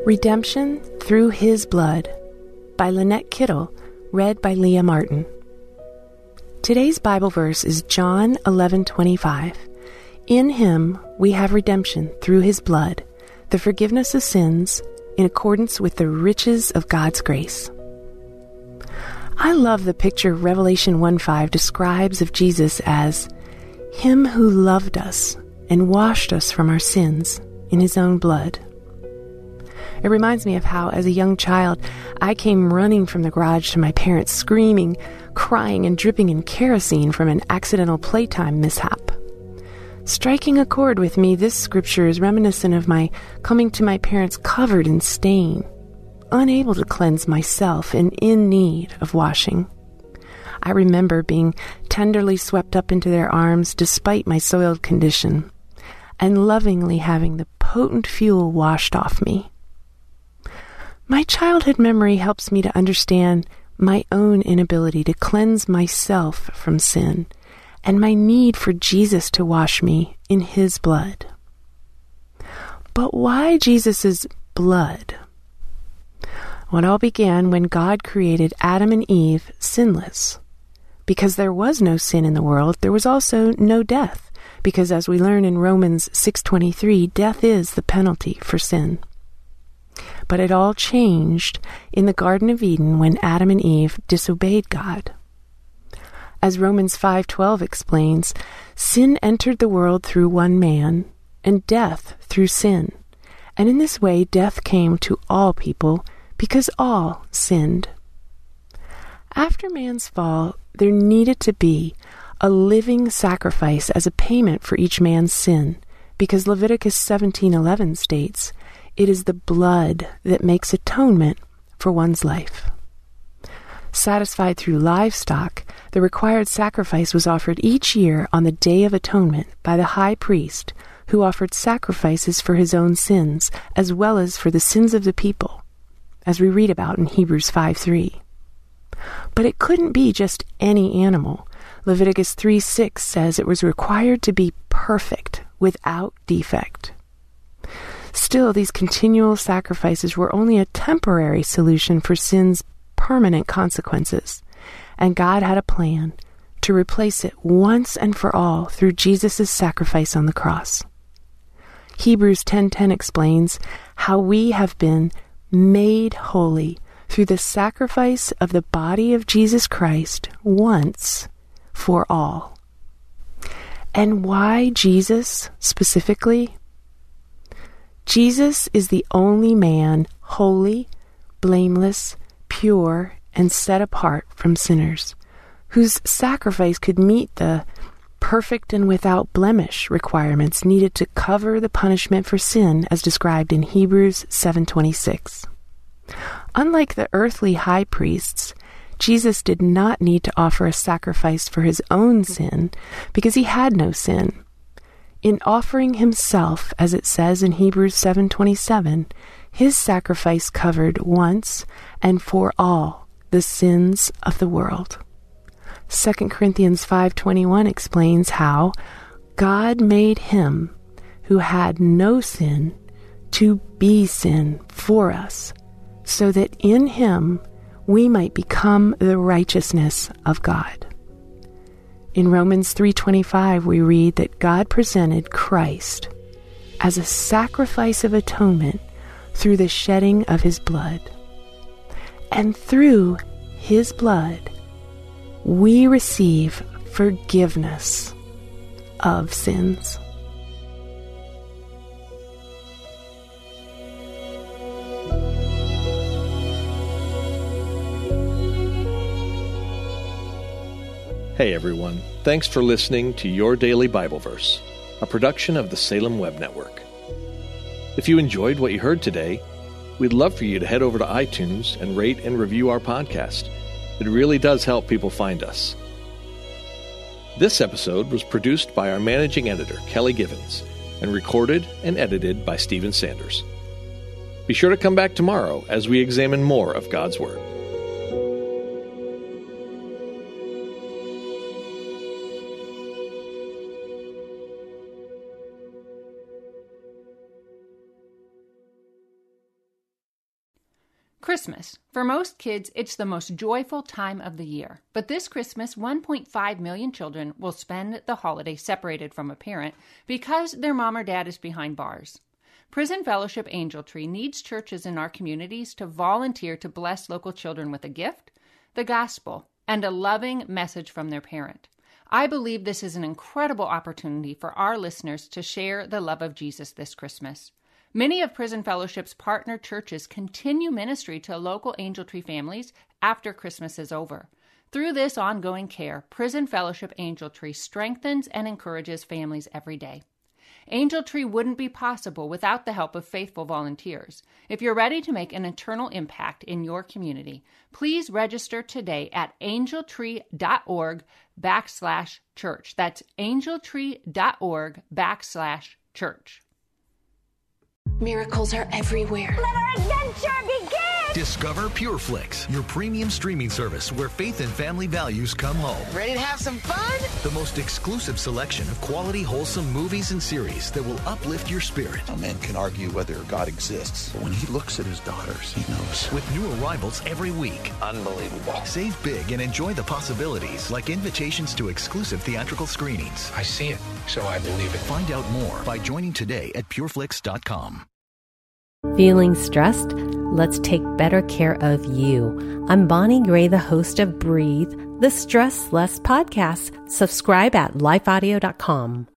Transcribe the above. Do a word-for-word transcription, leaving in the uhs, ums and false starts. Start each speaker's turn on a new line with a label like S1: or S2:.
S1: Redemption Through His Blood by Lynette Kittle, read by Leah Martin. Today's Bible verse is John eleven twenty-five. In Him we have redemption through His blood, the forgiveness of sins, in accordance with the riches of God's grace. I love the picture Revelation one five describes of Jesus as Him who loved us and washed us from our sins in His own blood. It reminds me of how, as a young child, I came running from the garage to my parents, screaming, crying, and dripping in kerosene from an accidental playtime mishap. Striking a chord with me, this scripture is reminiscent of my coming to my parents covered in stain, unable to cleanse myself and in need of washing. I remember being tenderly swept up into their arms despite my soiled condition, and lovingly having the potent fuel washed off me. My childhood memory helps me to understand my own inability to cleanse myself from sin and my need for Jesus to wash me in His blood. But why Jesus' blood? Well, it all began when God created Adam and Eve sinless. Because there was no sin in the world, there was also no death, because as we learn in Romans six twenty-three, death is the penalty for sin. But it all changed in the Garden of Eden when Adam and Eve disobeyed God. As Romans five twelve explains, sin entered the world through one man, and death through sin. And in this way, death came to all people because all sinned. After man's fall, there needed to be a living sacrifice as a payment for each man's sin, because Leviticus seventeen eleven states, "It is the blood that makes atonement for one's life." Satisfied through livestock, the required sacrifice was offered each year on the Day of Atonement by the high priest, who offered sacrifices for his own sins, as well as for the sins of the people, as we read about in Hebrews five three. But it couldn't be just any animal. Leviticus three six says it was required to be perfect, without defect. Still, these continual sacrifices were only a temporary solution for sin's permanent consequences, and God had a plan to replace it once and for all through Jesus' sacrifice on the cross. Hebrews ten ten explains how we have been made holy through the sacrifice of the body of Jesus Christ once for all. And why Jesus specifically? Jesus is the only man holy, blameless, pure, and set apart from sinners, whose sacrifice could meet the perfect and without blemish requirements needed to cover the punishment for sin as described in Hebrews seven twenty-six. Unlike the earthly high priests, Jesus did not need to offer a sacrifice for his own sin because he had no sin. In offering himself, as it says in Hebrews seven twenty-seven, his sacrifice covered once and for all the sins of the world. Second Corinthians five twenty-one explains how God made him who had no sin to be sin for us, so that in him we might become the righteousness of God. In Romans three twenty-five, we read that God presented Christ as a sacrifice of atonement through the shedding of his blood. And through his blood, we receive forgiveness of sins.
S2: Hey everyone, thanks for listening to Your Daily Bible Verse, a production of the Salem Web Network. If you enjoyed what you heard today, we'd love for you to head over to iTunes and rate and review our podcast. It really does help people find us. This episode was produced by our managing editor, Kelly Givens, and recorded and edited by Stephen Sanders. Be sure to come back tomorrow as we examine more of God's Word.
S3: Christmas. For most kids, it's the most joyful time of the year. But this Christmas, one point five million children will spend the holiday separated from a parent because their mom or dad is behind bars. Prison Fellowship Angel Tree needs churches in our communities to volunteer to bless local children with a gift, the gospel, and a loving message from their parent. I believe this is an incredible opportunity for our listeners to share the love of Jesus this Christmas. Many of Prison Fellowship's partner churches continue ministry to local Angel Tree families after Christmas is over. Through this ongoing care, Prison Fellowship Angel Tree strengthens and encourages families every day. Angel Tree wouldn't be possible without the help of faithful volunteers. If you're ready to make an eternal impact in your community, please register today at angeltree.org backslash church. That's angeltree.org backslash church.
S4: Miracles are everywhere.
S5: Let our adventure begin!
S6: Discover PureFlix, your premium streaming service where faith and family values come home.
S7: Ready to have some fun?
S6: The most exclusive selection of quality, wholesome movies and series that will uplift your spirit.
S8: A man can argue whether God exists, but when he looks at his daughters, he knows.
S6: With new arrivals every week.
S8: Unbelievable.
S6: Save big and enjoy the possibilities, like invitations to exclusive theatrical screenings.
S9: I see it, so I believe it.
S6: Find out more by joining today at pureflix dot com.
S10: Feeling stressed? Let's take better care of you. I'm Bonnie Gray, the host of Breathe, the Stress Less podcast. Subscribe at life audio dot com.